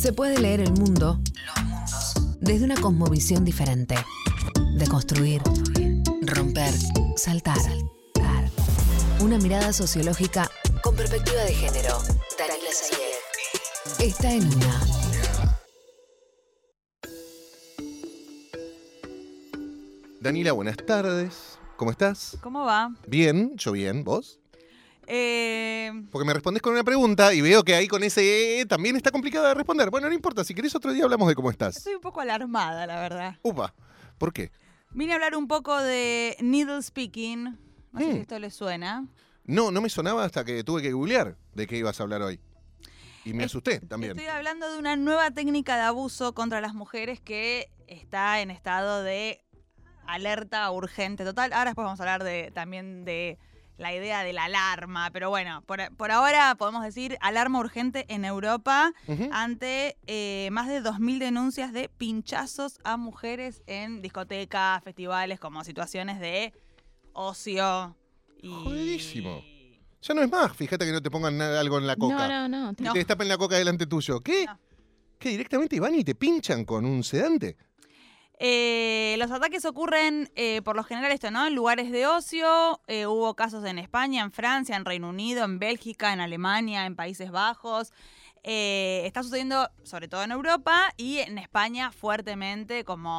Se puede leer el mundo, los mundos, desde una cosmovisión diferente. Deconstruir, romper, saltar. Una mirada sociológica con perspectiva de género. Dalila Sayed está en Una. Danila, buenas tardes. ¿Cómo estás? ¿Cómo va? Bien, yo bien. ¿Vos? Porque me respondes con una pregunta y veo que ahí con ese también está complicado de responder. Bueno, no importa, si querés otro día hablamos de cómo estás. Estoy un poco alarmada, la verdad. Upa, ¿por qué? Vine a hablar un poco de needle speaking. No sé si esto les suena. No me sonaba hasta que tuve que googlear de qué ibas a hablar hoy. Y me asusté también. Estoy hablando de una nueva técnica de abuso contra las mujeres que está en estado de alerta urgente total. Ahora después vamos a hablar también de la idea de la alarma, pero bueno, por ahora podemos decir alarma urgente en Europa ante más de 2.000 denuncias de pinchazos a mujeres en discotecas, festivales, como situaciones de ocio. Jodidísimo. Ya no es más, fíjate que no te pongan algo en la coca. No. Y te destapen la coca delante tuyo. ¿Qué? No. ¿Qué? ¿Directamente van y te pinchan con un sedante? Los ataques ocurren por lo general en lugares de ocio. Hubo casos en España, en Francia, en Reino Unido, en Bélgica, en Alemania, en Países Bajos. Está sucediendo sobre todo en Europa y en España fuertemente,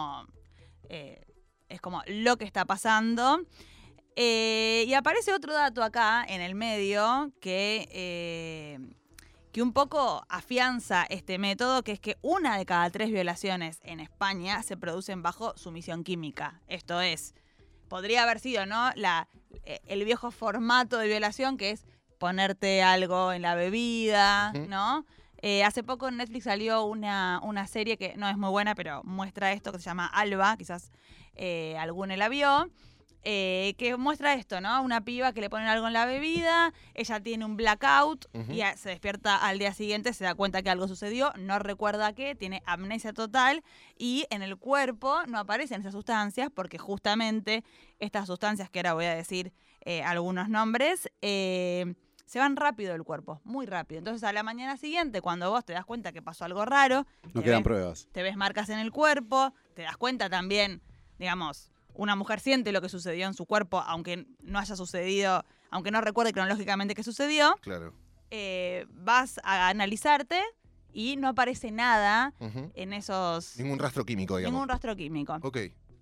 es como lo que está pasando. Y aparece otro dato acá en el medio que un poco afianza este método, que es que 1 de cada 3 violaciones en España se producen bajo sumisión química. Esto es, podría haber sido, ¿no?, el viejo formato de violación, que es ponerte algo en la bebida, ¿no? Hace poco en Netflix salió una serie que no es muy buena, pero muestra esto, que se llama Alba, quizás alguno la vio. Que muestra esto, ¿no? Una piba que le ponen algo en la bebida, ella tiene un blackout y se despierta al día siguiente, se da cuenta que algo sucedió, no recuerda qué, tiene amnesia total y en el cuerpo no aparecen esas sustancias porque justamente estas sustancias, que ahora voy a decir algunos nombres, se van rápido del cuerpo, muy rápido. Entonces a la mañana siguiente, cuando vos te das cuenta que pasó algo raro, no quedan pruebas. Te ves marcas en el cuerpo, te das cuenta también, digamos, una mujer siente lo que sucedió en su cuerpo, aunque no haya sucedido, aunque no recuerde cronológicamente qué sucedió. Claro. Vas a analizarte y no aparece nada en esos... Ningún rastro químico, digamos. Ningún rastro químico. Ok.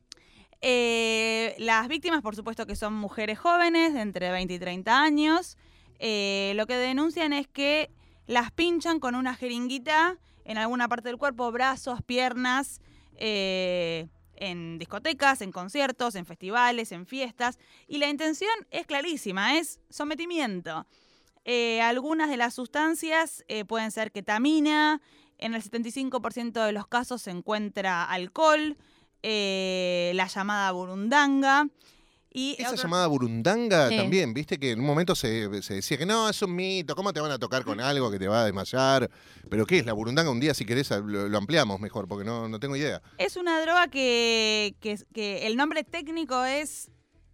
Las víctimas, por supuesto, que son mujeres jóvenes, de entre 20 y 30 años. Lo que denuncian es que las pinchan con una jeringuita en alguna parte del cuerpo, brazos, piernas, en discotecas, en conciertos, en festivales, en fiestas. Y la intención es clarísima, es sometimiento. Algunas de las sustancias pueden ser ketamina, en el 75% de los casos se encuentra alcohol, la llamada burundanga. Y esa llamada burundanga también, viste que en un momento se decía que no, es un mito, ¿cómo te van a tocar con algo que te va a desmayar? ¿Pero qué es la burundanga? Un día, si querés, lo ampliamos mejor, porque no tengo idea. Es una droga que el nombre técnico es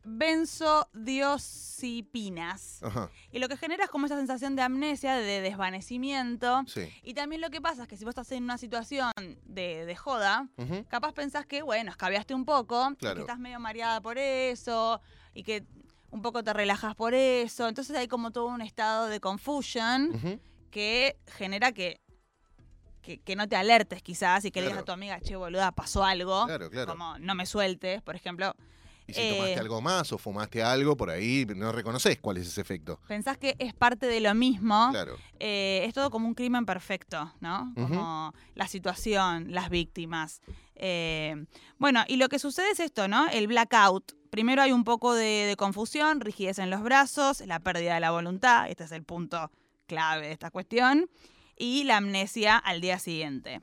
benzodiazepinas. Ajá. Y lo que genera es como esa sensación de amnesia, de desvanecimiento. Sí. Y también lo que pasa es que si vos estás en una situación de joda, capaz pensás que, bueno, escabiaste un poco, Claro. que estás medio mareada por eso, y que un poco te relajas por eso. Entonces hay como todo un estado de confusion que genera que no te alertes quizás y que le digas a tu amiga, che, boluda, pasó algo. Claro. Como no me sueltes, por ejemplo. Y si tomaste algo más o fumaste algo por ahí, no reconoces cuál es ese efecto. Pensás que es parte de lo mismo. Claro. Es todo como un crimen perfecto, ¿no? Como la situación, las víctimas. Bueno, y lo que sucede es esto, ¿no? El blackout. Primero hay un poco de confusión, rigidez en los brazos, la pérdida de la voluntad. Este es el punto clave de esta cuestión. Y la amnesia al día siguiente.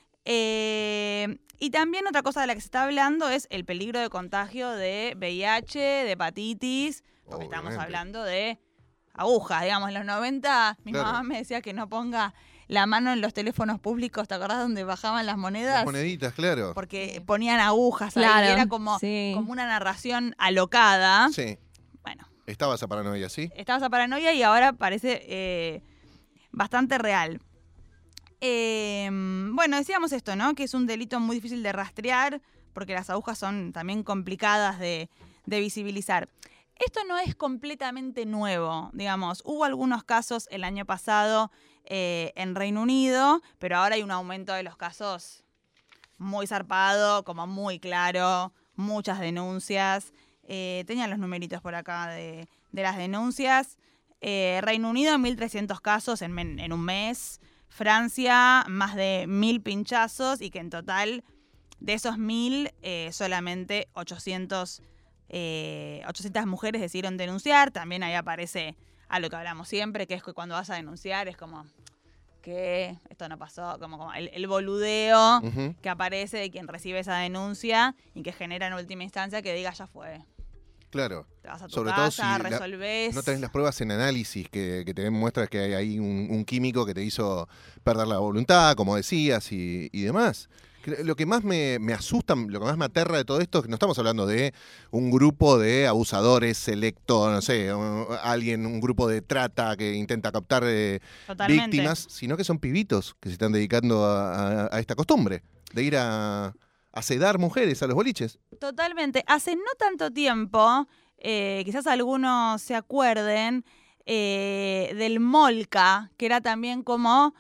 Y también otra cosa de la que se está hablando es el peligro de contagio de VIH, de hepatitis, porque estamos hablando de agujas, digamos, en los 90 mi mamá me decía que no ponga la mano en los teléfonos públicos, ¿te acordás donde bajaban las monedas? Las moneditas, claro. Porque ponían agujas ahí, Claro, era como una narración alocada. Sí. Bueno. Estaba esa paranoia, ¿sí? Estaba esa paranoia y ahora parece bastante real. bueno, decíamos esto, ¿no? Que es un delito muy difícil de rastrear porque las agujas son también complicadas de visibilizar. Esto no es completamente nuevo, digamos. Hubo algunos casos el año pasado en Reino Unido, pero ahora hay un aumento de los casos muy zarpado, como muy claro, muchas denuncias. Tenían los numeritos por acá de las denuncias. Reino Unido, 1.300 casos en un mes. Francia, más de 1.000 pinchazos y que en total de esos 1.000 solamente 800 mujeres decidieron denunciar. También ahí aparece a lo que hablamos siempre, que es que cuando vas a denunciar es como que esto no pasó, como el boludeo que aparece de quien recibe esa denuncia y que genera en última instancia que diga ya fue. Claro. Te vas a tu Sobre casa, todo si resolvés. no tenés las pruebas en análisis que te demuestran que hay ahí un químico que te hizo perder la voluntad, como decías, y demás. Lo que más me asusta, lo que más me aterra de todo esto es que no estamos hablando de un grupo de abusadores selecto, no sé, un grupo de trata que intenta captar víctimas, sino que son pibitos que se están dedicando a esta costumbre de ir a sedar mujeres a los boliches. Totalmente. Hace no tanto tiempo, quizás algunos se acuerden, del Molca, que era también como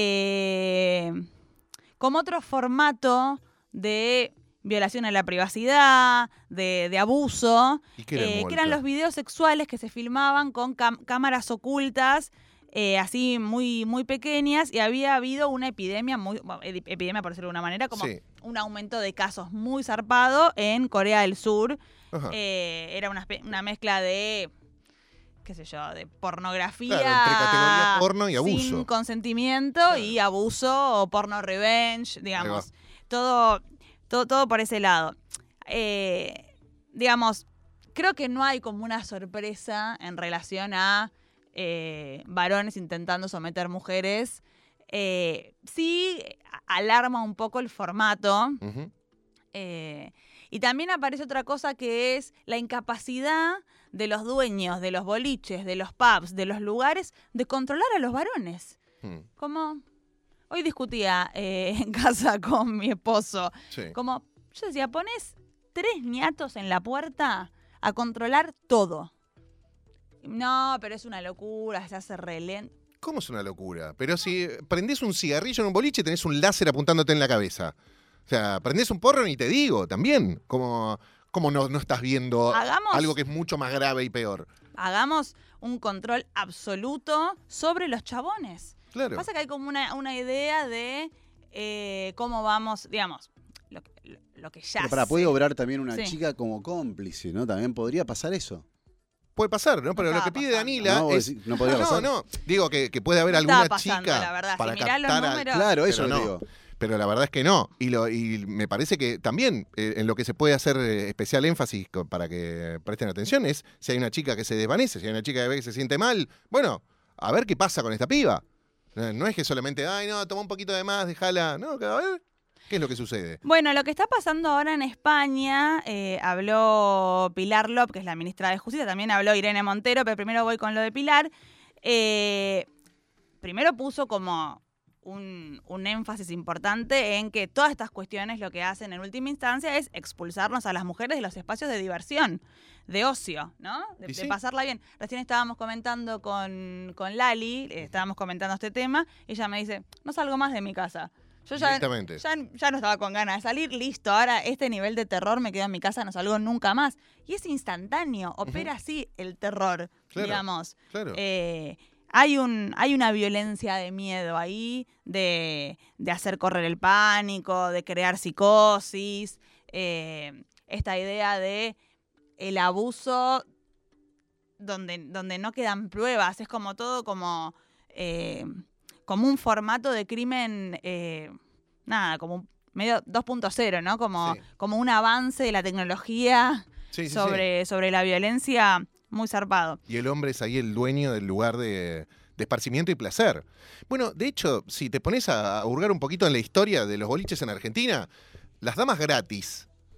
otro formato de violación a la privacidad, de abuso, ¿Y qué era el que Molca? eran los videos sexuales que se filmaban con cámaras ocultas, así muy, muy pequeñas, y había habido una epidemia, epidemia por decirlo de una manera, como Sí. un aumento de casos muy zarpado en Corea del Sur. Ajá. Era una mezcla de, qué sé yo, de pornografía. Claro, entre categoría porno y abuso. Sin consentimiento, Claro. y abuso o porno revenge, digamos. Todo por ese lado. Digamos, creo que no hay como una sorpresa en relación a varones intentando someter mujeres. Sí alarma un poco el formato. Ujú. Y también aparece otra cosa que es la incapacidad de los dueños de los boliches, de los pubs, de los lugares, de controlar a los varones. Como hoy discutía en casa con mi esposo. Sí. Como yo decía, pones 3 ñatos en la puerta a controlar todo. No, pero es una locura, se hace re lento. ¿Cómo es una locura? Pero si prendés un cigarrillo en un boliche, tenés un láser apuntándote en la cabeza. O sea, prendés un porro y te digo, también. Como no estás viendo algo que es mucho más grave y peor. Hagamos un control absoluto sobre los chabones. Claro. Pasa que hay como una idea de cómo vamos, digamos, lo que ya Pero puede obrar también una Sí. chica como cómplice, ¿no? También podría pasar eso. Puede pasar, ¿no? Pero lo que pide Danila No, es... no podría pasar. No, digo que puede haber No alguna estaba pasando, chica la verdad. para Si mirás los captar a... números- Claro, eso Pero lo no. digo. Pero la verdad es que no. Y me parece que también en lo que se puede hacer especial énfasis para que presten atención es si hay una chica que se desvanece, si hay una chica que ve que se siente mal, bueno, a ver qué pasa con esta piba. No es que solamente, ay, no, toma un poquito de más, déjala. No, a ver, ¿qué es lo que sucede? Bueno, lo que está pasando ahora en España, habló Pilar López, que es la ministra de Justicia, también habló Irene Montero, pero primero voy con lo de Pilar. Primero puso como un énfasis importante en que todas estas cuestiones lo que hacen en última instancia es expulsarnos a las mujeres de los espacios de diversión, de ocio, ¿no? De sí? pasarla bien. Recién estábamos comentando con Lali, estábamos comentando este tema, y ella me dice, no salgo más de mi casa. Yo ya no estaba con ganas de salir, listo, ahora este nivel de terror me quedo en mi casa, no salgo nunca más. Y es instantáneo, opera así el terror, Claro, digamos. claro. Hay una violencia de miedo ahí, de hacer correr el pánico, de crear psicosis, esta idea de el abuso donde no quedan pruebas, es como todo como un formato de crimen, como medio 2.0, ¿no? Como un avance de la tecnología sobre la violencia muy zarpado. Y el hombre es ahí el dueño del lugar de esparcimiento y placer. Bueno, de hecho, si te pones a hurgar un poquito en la historia de los boliches en Argentina, las damas gratis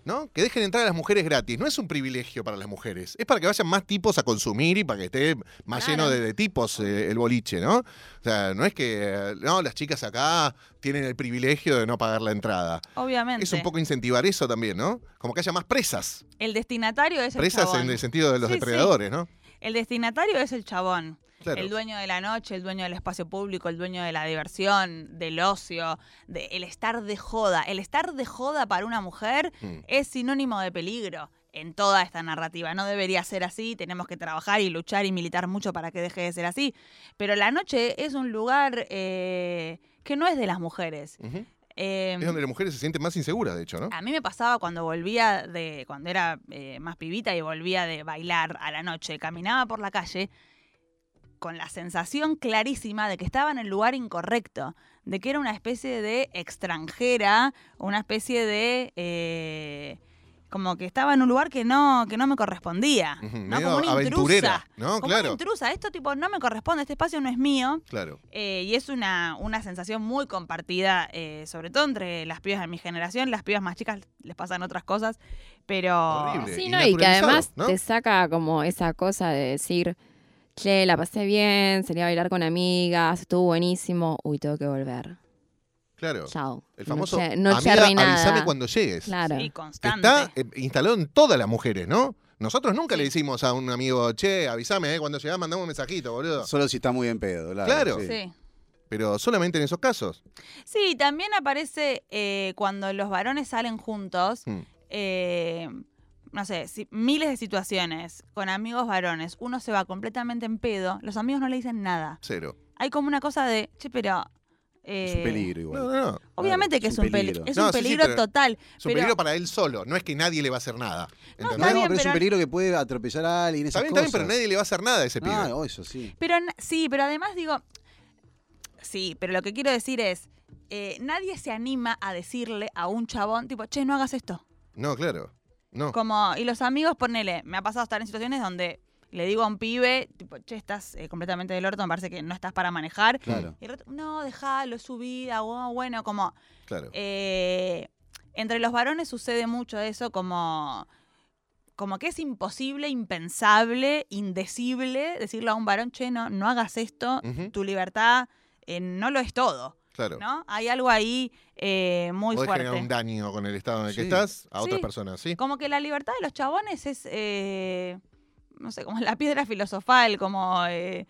¿no? Que dejen entrar a las mujeres gratis. No es un privilegio para las mujeres. Es para que vayan más tipos a consumir y para que esté más Claro. lleno de tipos el boliche, ¿no? O sea, no es que no, las chicas acá tienen el privilegio de no pagar la entrada. Obviamente. Es un poco incentivar eso también, ¿no? Como que haya más presas. El destinatario es el Presas chabón. en el sentido de los Sí, depredadores, ¿no? El destinatario es el chabón. Claro. El dueño de la noche, el dueño del espacio público, el dueño de la diversión, del ocio, el estar de joda. El estar de joda para una mujer es sinónimo de peligro en toda esta narrativa. No debería ser así, tenemos que trabajar y luchar y militar mucho para que deje de ser así. Pero la noche es un lugar que no es de las mujeres. Ujú. Eh, Es donde las mujeres se sienten más inseguras, de hecho, ¿no? A mí me pasaba cuando volvía cuando era más pibita y volvía de bailar a la noche, caminaba por la calle con la sensación clarísima de que estaba en el lugar incorrecto, de que era una especie de extranjera, una especie de como que estaba en un lugar que no me correspondía, Ujú, ¿no? medio Como una aventurera, intrusa, ¿no? como Claro. una intrusa. Esto tipo no me corresponde, este espacio no es mío. Claro. Y es una sensación muy compartida, sobre todo entre las pibas de mi generación. Las pibas más chicas les pasan otras cosas, pero... Horrible. Sí, y ¿no? Y que naturalizado, además ¿no? te saca como esa cosa de decir, che, la pasé bien, salí a bailar con amigas, estuvo buenísimo, uy, tengo que volver. Claro. Chao. El famoso noche amiga, arruinada. avísame cuando llegues. Claro. Sí, Que constante. está instalado en todas las mujeres, ¿no? Nosotros nunca le decimos a un amigo, che, avísame, cuando llegás mandame un mensajito, boludo. Solo si está muy en pedo, Claro. Sí. Pero solamente en esos casos. Sí, también aparece cuando los varones salen juntos, Mm. no sé, miles de situaciones con amigos varones, uno se va completamente en pedo, los amigos no le dicen nada. Cero. Hay como una cosa de, che, pero... Es un peligro igual. No. Obviamente Claro, que es un peligro. Es No, un sí, sí, peligro pero total. Es un peligro para él solo. No es que nadie le va a hacer nada. ¿Entendés? está bien, pero es un pero- peligro que puede atropellar a alguien, esas Está bien, cosas. pero nadie le va a hacer nada a ese pibe. Ah, eso sí. Pero sí, pero además digo, sí, pero lo que quiero decir es, nadie se anima a decirle a un chabón, tipo, che, no hagas esto. No, claro. No. Como, y los amigos, ponele, me ha pasado estar en situaciones donde le digo a un pibe, tipo, che, estás completamente del orto, me parece que no estás para manejar. Claro. Y el otro, no, dejalo, es su vida, bueno, como... Claro. Entre los varones sucede mucho eso, como que es imposible, impensable, indecible decirle a un varón, che, no hagas esto, Ujú. tu libertad no lo es todo, Claro. ¿no? Hay algo ahí muy Podés generar fuerte. un daño con el estado en el que Sí. estás a otras Sí. personas, ¿sí? Como que la libertad de los chabones es, no sé, como la piedra filosofal, como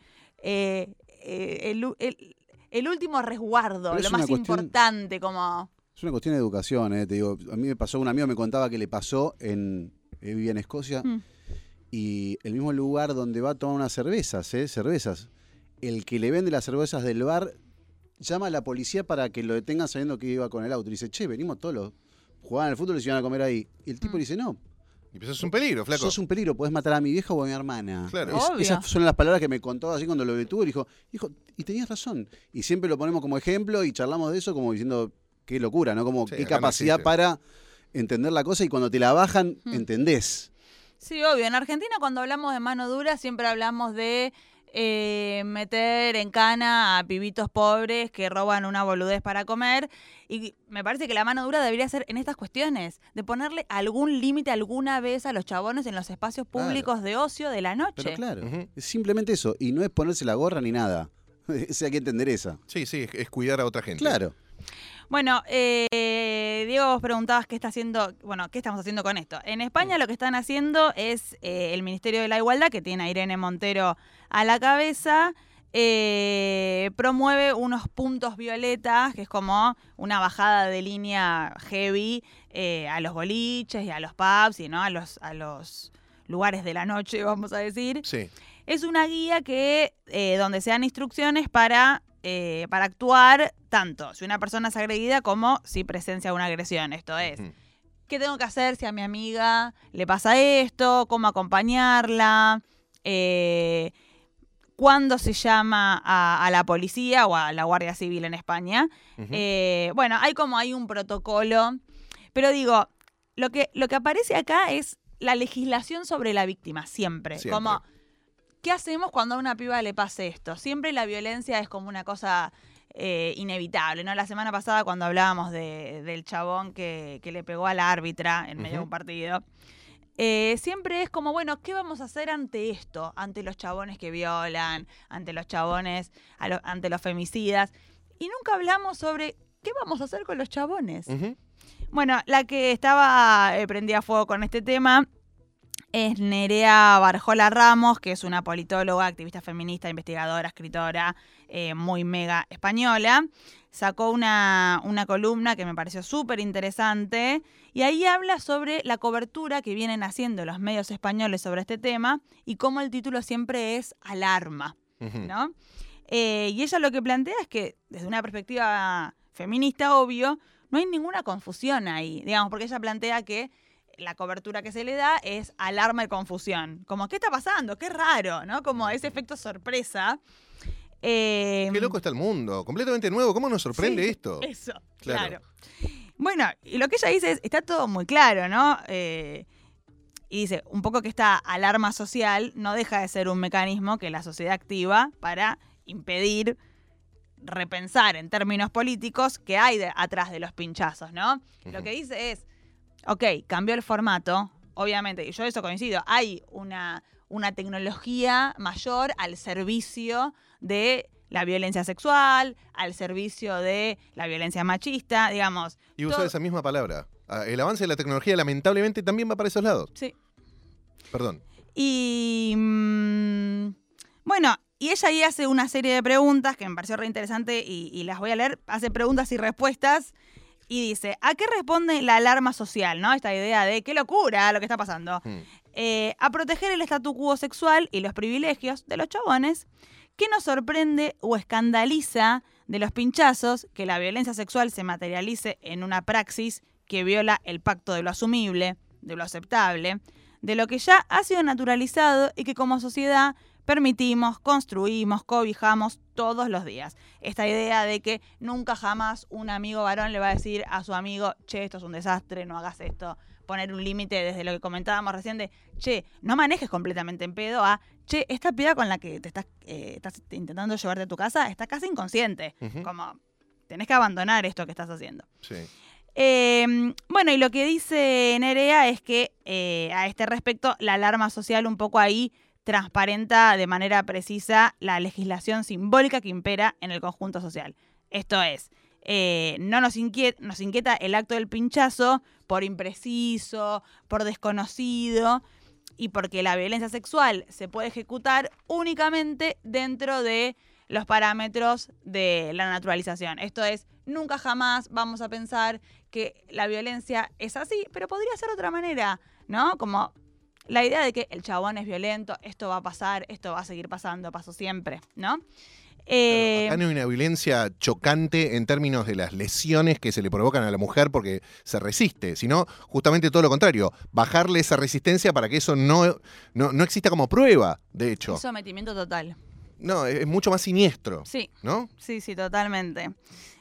el último resguardo, Pero es lo una más cuestión- importante, como... Es una cuestión de educación, te digo. A mí me pasó, un amigo me contaba que le pasó él vivía en Escocia, Mm. y el mismo lugar donde va a tomar unas cervezas. El que le vende las cervezas del bar llama a la policía para que lo detengan sabiendo que iba con el auto. Y dice, che, venimos todos los... Jugaban al fútbol y se iban a comer ahí. Y el tipo le dice, no, Y pues es un peligro, flaco. sos un peligro, podés matar a mi vieja o a mi hermana. Claro. Obvio. Esas son las palabras que me contó así cuando lo detuvo. Y dijo, hijo, y tenías razón. Y siempre lo ponemos como ejemplo y charlamos de eso como diciendo, qué locura, ¿no? Como Sí, qué acá no capacidad existe. para entender la cosa y cuando te la bajan, entendés. Sí, obvio. En Argentina cuando hablamos de mano dura siempre hablamos de meter en cana a pibitos pobres que roban una boludez para comer. Y me parece que la mano dura debería ser en estas cuestiones, de ponerle algún límite alguna vez a los chabones en los espacios públicos de ocio de la noche. Pero claro, Ujú. es simplemente eso. Y no es ponerse la gorra ni nada. Ese hay que entender esa. Sí, es cuidar a otra gente. Claro. Bueno, Diego, vos preguntabas qué estamos haciendo con esto. En España lo que están haciendo es el Ministerio de la Igualdad, que tiene a Irene Montero a la cabeza, promueve unos puntos violetas, que es como una bajada de línea heavy a los boliches y a los pubs y ¿no? a los lugares de la noche, vamos a decir. Sí. Es una guía que donde se dan instrucciones para actuar tanto si una persona es agredida como si presencia una agresión. Esto es, Ujú. ¿qué tengo que hacer si a mi amiga le pasa esto? ¿Cómo acompañarla? ¿Cuándo se llama a la policía o a la Guardia Civil en España? Ujú. Bueno, hay un protocolo, pero digo, lo que aparece acá es la legislación sobre la víctima, siempre. Siempre. Como, ¿qué hacemos cuando a una piba le pase esto? Siempre la violencia es como una cosa inevitable, ¿no? La semana pasada cuando hablábamos del chabón que le pegó a la árbitra en medio de un partido, siempre es como, bueno, ¿qué vamos a hacer ante esto? Ante los chabones que violan, ante los chabones, ante los femicidas. Y nunca hablamos sobre qué vamos a hacer con los chabones. Bueno, la que estaba prendida fuego con este tema es Nerea Barjola Ramos, que es una politóloga, activista feminista, investigadora, escritora, muy mega española. Sacó una columna que me pareció súper interesante y ahí habla sobre la cobertura que vienen haciendo los medios españoles sobre este tema y cómo el título siempre es alarma, ¿no? Y ella lo que plantea es que desde una perspectiva feminista, obvio, no hay ninguna confusión ahí, digamos, porque ella plantea que la cobertura que se le da es alarma y confusión. Como, ¿qué está pasando? Qué raro, ¿no? Como ese efecto sorpresa. Qué loco está el mundo, completamente nuevo. ¿Cómo nos sorprende esto? Eso, claro. Bueno, y lo que ella dice es, está todo muy claro, ¿no? Y dice, un poco que esta alarma social no deja de ser un mecanismo que la sociedad activa para impedir repensar en términos políticos qué hay atrás de los pinchazos, ¿no? Lo que dice es, ok, cambió el formato, obviamente, y yo eso coincido, hay una tecnología mayor al servicio de la violencia sexual, al servicio de la violencia machista, digamos. Y usa esa misma palabra. El avance de la tecnología lamentablemente también va para esos lados. Sí. Perdón. Y bueno, y ella ahí hace una serie de preguntas que me pareció re interesante y las voy a leer. Hace preguntas y respuestas y dice, ¿a qué responde la alarma social, ¿no? Esta idea de qué locura lo que está pasando. A proteger el statu quo sexual y los privilegios de los chabones. ¿Qué nos sorprende o escandaliza de los pinchazos? Que la violencia sexual se materialice en una praxis que viola el pacto de lo asumible, de lo aceptable, de lo que ya ha sido naturalizado y que como sociedad permitimos, construimos, cobijamos todos los días. Esta idea de que nunca jamás un amigo varón le va a decir a su amigo, che, esto es un desastre, no hagas esto. Poner un límite desde lo que comentábamos recién de, che, no manejes completamente en pedo a, che, esta piba con la que te estás intentando llevarte a tu casa está casi inconsciente. Como, tenés que abandonar esto que estás haciendo. Sí. Bueno, y lo que dice Nerea es que a este respecto la alarma social un poco ahí transparenta de manera precisa la legislación simbólica que impera en el conjunto social. Esto es, no nos inquieta el acto del pinchazo por impreciso, por desconocido y porque la violencia sexual se puede ejecutar únicamente dentro de los parámetros de la naturalización. Esto es, nunca jamás vamos a pensar que la violencia es así, pero podría ser de otra manera, ¿no? Como la idea de que el chabón es violento, esto va a pasar, esto va a seguir pasando, pasó siempre, ¿no? Acá no hay una violencia chocante en términos de las lesiones que se le provocan a la mujer porque se resiste, sino justamente todo lo contrario, bajarle esa resistencia para que eso no exista como prueba, de hecho. Es sometimiento total. No, es mucho más siniestro. Sí. ¿No? Sí, totalmente.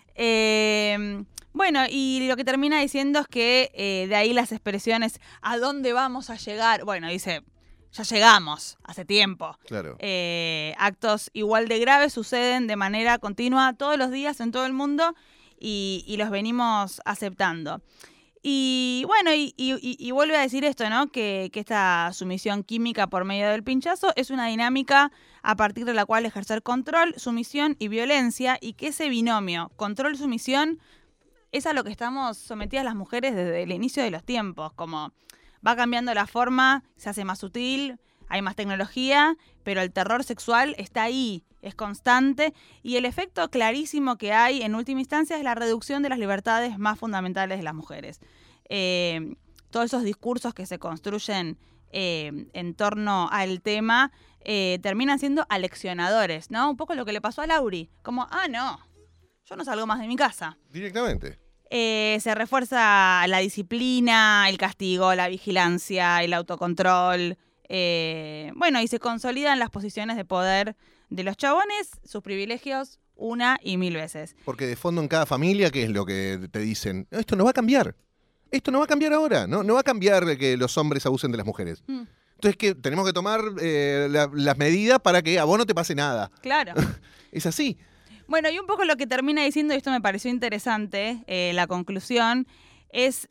Bueno, y lo que termina diciendo es que de ahí las expresiones, ¿a dónde vamos a llegar? Bueno, dice, ya llegamos, hace tiempo. Claro. Actos igual de graves suceden de manera continua todos los días en todo el mundo y los venimos aceptando. Y bueno, y vuelve a decir esto, ¿no? Que esta sumisión química por medio del pinchazo es una dinámica a partir de la cual ejercer control, sumisión y violencia, y que ese binomio control-sumisión es a lo que estamos sometidas las mujeres desde el inicio de los tiempos, como va cambiando la forma, se hace más sutil, hay más tecnología, pero el terror sexual está ahí, es constante, y el efecto clarísimo que hay en última instancia es la reducción de las libertades más fundamentales de las mujeres. Todos esos discursos que se construyen en torno al tema terminan siendo aleccionadores, ¿no? Un poco lo que le pasó a Lauri, como, no, yo no salgo más de mi casa. Directamente. Se refuerza la disciplina, el castigo, la vigilancia, el autocontrol. Bueno, y se consolidan las posiciones de poder de los chabones, sus privilegios, una y mil veces. Porque de fondo en cada familia, ¿qué es lo que te dicen? Esto no va a cambiar. Esto no va a cambiar ahora. No va a cambiar que los hombres abusen de las mujeres. Entonces, ¿qué? Tenemos que tomar las medidas para que a vos no te pase nada. Claro. Es así. Bueno, y un poco lo que termina diciendo, y esto me pareció interesante, la conclusión, es,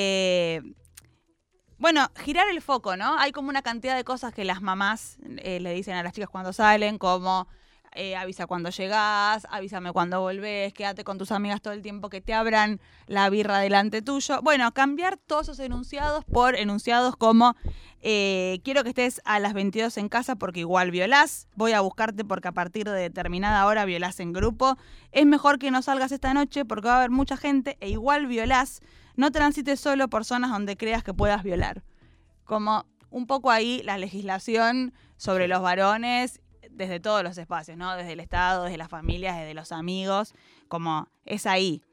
girar el foco, ¿no? Hay como una cantidad de cosas que las mamás le dicen a las chicas cuando salen, como avisa cuando llegás, avísame cuando volvés, quédate con tus amigas todo el tiempo que te abran la birra delante tuyo. Bueno, cambiar todos esos enunciados por enunciados como quiero que estés a las 22 en casa porque igual violás, voy a buscarte porque a partir de determinada hora violás en grupo, es mejor que no salgas esta noche porque va a haber mucha gente e igual violás, no transites solo por zonas donde creas que puedas violar. Como un poco ahí la legislación sobre los varones desde todos los espacios, ¿no? Desde el Estado, desde las familias, desde los amigos, como es ahí.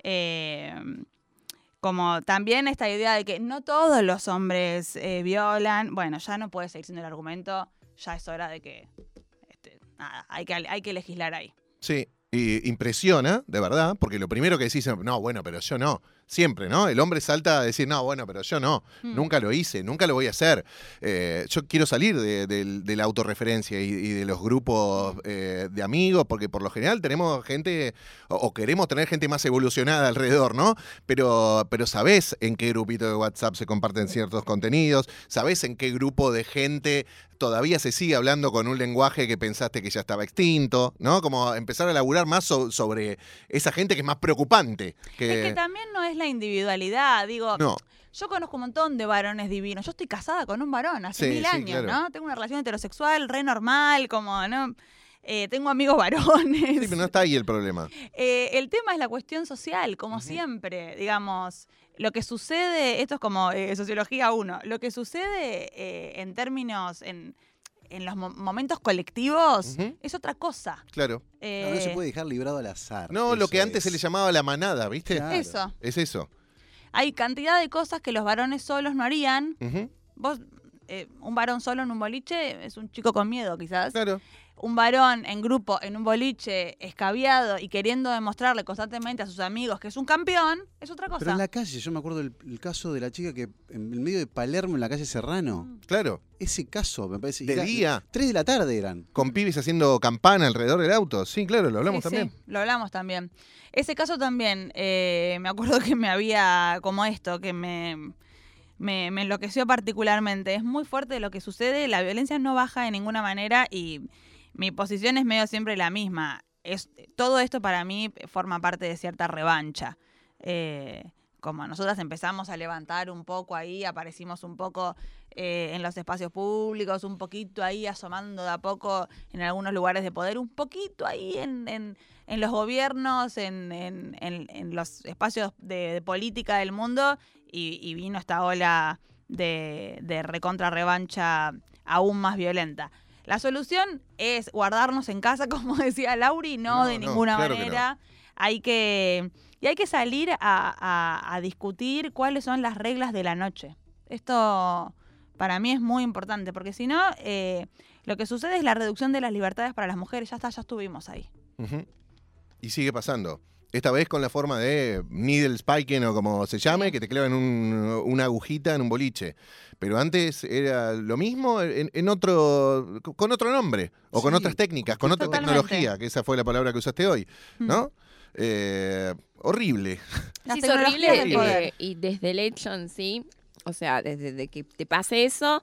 Como también esta idea de que no todos los hombres violan. Bueno, ya no puede seguir siendo el argumento, ya es hora de que hay que legislar ahí. Sí, y impresiona, de verdad, porque lo primero que decís, no, bueno, pero yo no. Siempre, ¿no? El hombre salta a decir, no, bueno, pero yo no. Nunca lo hice, nunca lo voy a hacer. Yo quiero salir de la autorreferencia y de los grupos de amigos, porque por lo general tenemos gente, o queremos tener gente más evolucionada alrededor, ¿no? Pero sabés en qué grupito de WhatsApp se comparten ciertos contenidos, sabés en qué grupo de gente todavía se sigue hablando con un lenguaje que pensaste que ya estaba extinto, ¿no? Como empezar a laburar más sobre esa gente que es más preocupante. Es que también no es la individualidad, digo, no. Yo conozco un montón de varones divinos, yo estoy casada con un varón hace 1000 años, claro. ¿No? Tengo una relación heterosexual re normal, como, ¿no? Tengo amigos varones. Sí, pero no está ahí el problema. El tema es la cuestión social, como siempre, digamos. Lo que sucede, esto es como Sociología 1, lo que sucede en términos, en los momentos colectivos, es otra cosa. Claro. No se puede dejar librado al azar. No, lo que antes se le llamaba la manada, ¿viste? Claro. Eso. Es eso. Hay cantidad de cosas que los varones solos no harían. Vos, un varón solo en un boliche es un chico con miedo, quizás. Claro. Un varón en grupo, en un boliche, escabiado y queriendo demostrarle constantemente a sus amigos que es un campeón, es otra cosa. Pero en la calle, yo me acuerdo el caso de la chica que en el medio de Palermo, en la calle Serrano. Claro. Ese caso, me parece. De día. 3 de la tarde eran. Con pibes haciendo campana alrededor del auto. Sí, claro, lo hablamos también. Sí, lo hablamos también. Ese caso también, me acuerdo que me había, como esto, que me enloqueció particularmente. Es muy fuerte lo que sucede, la violencia no baja de ninguna manera y mi posición es medio siempre la misma. Todo esto para mí forma parte de cierta revancha. Como nosotras empezamos a levantar un poco ahí, aparecimos un poco en los espacios públicos, un poquito ahí asomando de a poco en algunos lugares de poder, un poquito ahí en los gobiernos, en los espacios de política del mundo y vino esta ola de recontra revancha aún más violenta. La solución es guardarnos en casa, como decía Lauri, no de ninguna manera. Hay que salir a discutir cuáles son las reglas de la noche. Esto para mí es muy importante, porque si no, lo que sucede es la reducción de las libertades para las mujeres. Ya estuvimos ahí. Y sigue pasando. Esta vez con la forma de needle spiking o como se llame, que te clavan una agujita en un boliche. Pero antes era lo mismo con otro nombre o con otras técnicas, con otra tecnología, que esa fue la palabra que usaste hoy, ¿no? Horrible. Sí, es horrible. Y desde el hecho en sí, o sea, desde que te pase eso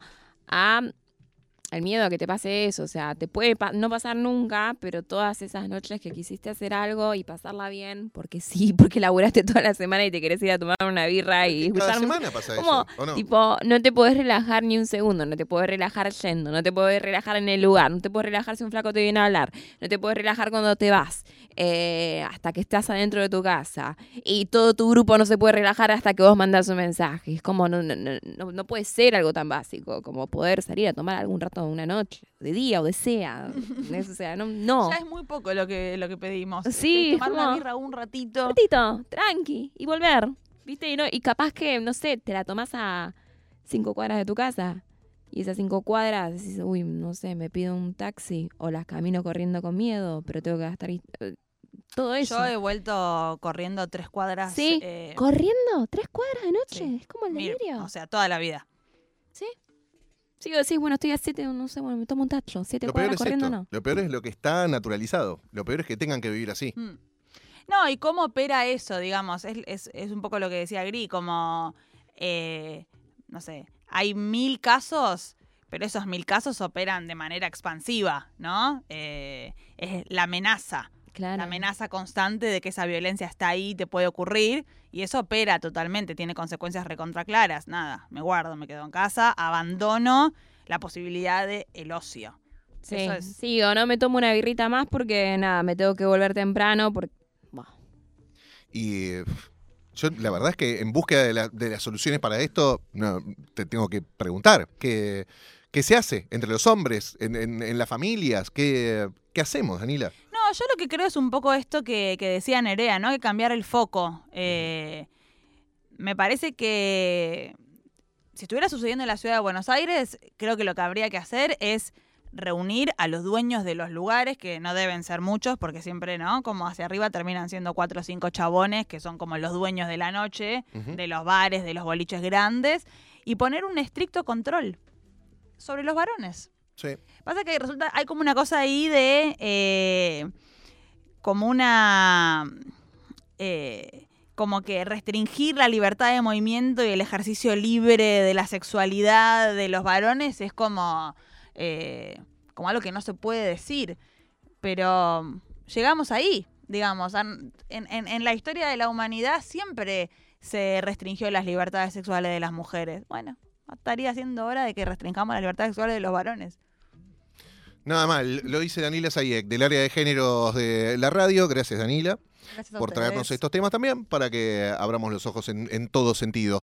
al miedo a que te pase eso, o sea, te puede no pasar nunca, pero todas esas noches que quisiste hacer algo y pasarla bien, porque sí, porque laburaste toda la semana y te querés ir a tomar una birra y cada semana pasa eso, ¿o no? Tipo, no te podés relajar ni un segundo, no te podés relajar yendo, no te podés relajar en el lugar, no te podés relajar si un flaco te viene a hablar, no te podés relajar cuando te vas, hasta que estás adentro de tu casa, y todo tu grupo no se puede relajar hasta que vos mandás un mensaje. Es como, no puede ser algo tan básico como poder salir a tomar algún rato una noche, de día o de sea. O sea, no. Ya es muy poco lo que pedimos. Sí, tomar una birra un ratito. Tranqui, y volver. ¿Viste? Y capaz que, no sé, te la tomás a 5 cuadras de tu casa. Y esas 5 cuadras, decís, uy, no sé, me pido un taxi o las camino corriendo con miedo, pero tengo que gastar todo eso. Yo he vuelto corriendo 3 cuadras. Sí, ¿corriendo? 3 cuadras de noche. Sí. Es como el delirio. O sea, toda la vida. ¿Sí? Sí, o decís, bueno, estoy a 7, no sé, bueno, me tomo un tacho. 7 Lo peor cuadras es corriendo, esto. no. Lo peor es lo que está naturalizado. Lo peor es que tengan que vivir así. No, y cómo opera eso, digamos, es un poco lo que decía Gri, como, no sé, hay 1000 casos, pero esos 1000 casos operan de manera expansiva, ¿no? Es la amenaza. Claro. La amenaza constante de que esa violencia está ahí, te puede ocurrir, y eso opera totalmente, tiene consecuencias recontra claras. Nada, me guardo, me quedo en casa, abandono la posibilidad de el ocio. Sí, Eso es. sí, o no me tomo una birrita más porque, nada, me tengo que volver temprano porque... Bah. Y yo, la verdad es que en búsqueda de las soluciones para esto, no, te tengo que preguntar, ¿qué se hace entre los hombres, en las familias? ¿Qué hacemos, Danila? No, yo lo que creo es un poco esto que decía Nerea, ¿no? Que cambiar el foco. Me parece que si estuviera sucediendo en la ciudad de Buenos Aires, creo que lo que habría que hacer es reunir a los dueños de los lugares, que no deben ser muchos, porque siempre, ¿no? Como hacia arriba terminan siendo 4 o 5 chabones, que son como los dueños de la noche, de los bares, de los boliches grandes, y poner un estricto control sobre los varones. Sí. Pasa que resulta, hay como una cosa ahí de, como una, como que restringir la libertad de movimiento y el ejercicio libre de la sexualidad de los varones es como algo que no se puede decir. Pero llegamos ahí, digamos. En la historia de la humanidad siempre se restringió las libertades sexuales de las mujeres. Bueno, estaría siendo hora de que restringamos las libertades sexuales de los varones. Nada mal, lo dice Danila Sayek, del área de géneros de la radio. Gracias, Danila, Gracias a por ustedes. traernos estos temas también, para que abramos los ojos en todo sentido.